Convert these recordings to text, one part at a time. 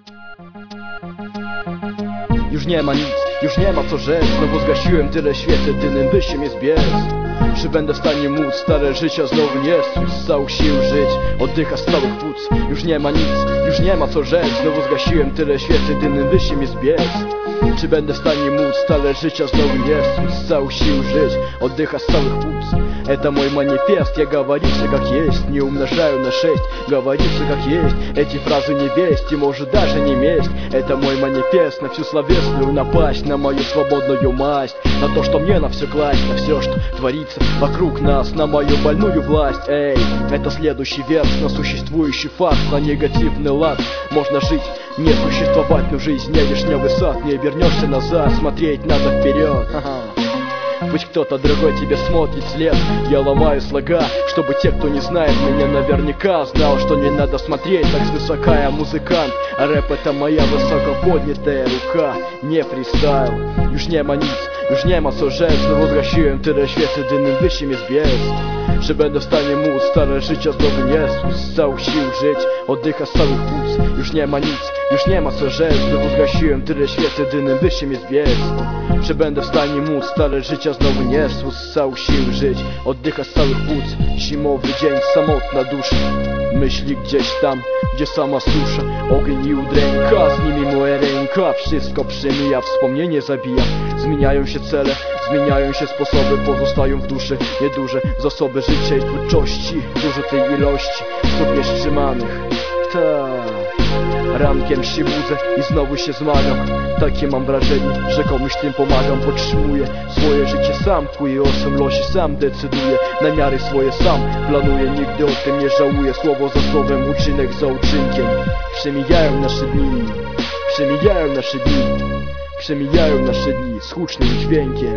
Już nie ma nic, już nie ma co rzec. Znowu zgasiłem tyle świecy, dymnym wyjściem jest biec. Czy będę w stanie móc stare życia znowu nie czuć? Z całych sił żyć, oddycha z całych płuc. Już nie ma nic, już nie ma co rzec. Znowu zgasiłem tyle świecy, dymnym wyjściem jest biec. Czy będę w stanie móc stale życia знову не суть? С цałych sił żyć, отдыха с цałych пуц. Это мой манифест, я говорю все как есть. Не умножаю на 6, говорю все как есть. Эти фразы не весть и может даже не месть. Это мой манифест на всю словесную напасть, на мою свободную масть, на то, что мне на все класть, на все, что творится вокруг нас, на мою больную власть. Эй, это следующий верс на существующий факт, на негативный лад. Можно жить, не существовать, но жизнь не вишневый сад. Не вернешься назад, смотреть надо вперед. Пусть кто-то другой тебе смотрит вслед. Я ломаю слога, чтобы те, кто не знает меня наверняка, знал, что не надо смотреть так свысока. Я музыкант, а рэп это моя высоко поднятая рука. Не фристайл, już nie ma nic, już nie ma co rzec. Znowu zgasiłem tyle świecy, dymnym wyjściem jest biec. Czy będę w stanie móc stare życia znowu nie słuć? Z całych sił żyć, oddycha z całych płuc. Już nie ma nic, już nie ma co rzec. Znowu zgasiłem tyle świecy, dymnym wyjściem jest biec. Czy będę w stanie móc stare życia znowu nie słuć? Z całych sił żyć, oddycha z całych płuc. Zimowy dzień, samotna dusza, myśli gdzieś tam, gdzie sama susza. Ogień i udręka, z nimi moja ręka. Wszystko przemija, wspomnienie zabija. Zmieniają się cele, zmieniają się sposoby. Pozostają w duszy nieduże zasoby życia i twórczości. Dużo tej ilości sobie wstrzymanych. Rankiem się budzę i znowu się zmagam. Takie mam wrażenie, że komuś tym pomagam. Podtrzymuję swoje życie sam, kuję o swym losie sam. Decyduję na miary swoje sam. Planuję, nigdy o tym nie żałuję. Słowo za słowem, uczynek za uczynkiem. Przemijają nasze dni, przemijają nasze dni, przemijają nasze dni z hucznym dźwiękiem.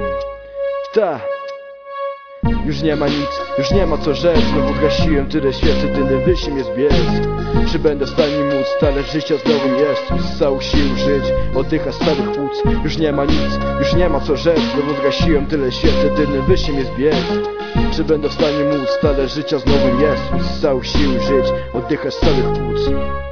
Już nie ma nic, już nie ma co rzec. Znowu zgasiłem tyle świecy, dymnym wyjściem jest biec. Czy będę w stanie móc stale życia znowu nie słuć? Z całych sił żyć, oddycha z całych płuc. Już nie ma nic, już nie ma co rzec. Znowu zgasiłem tyle świecy, dymnym wyjściem jest biec. Czy będę w stanie móc stale życia znowu nie słuć? Z całych sił żyć, oddycha z całych płuc.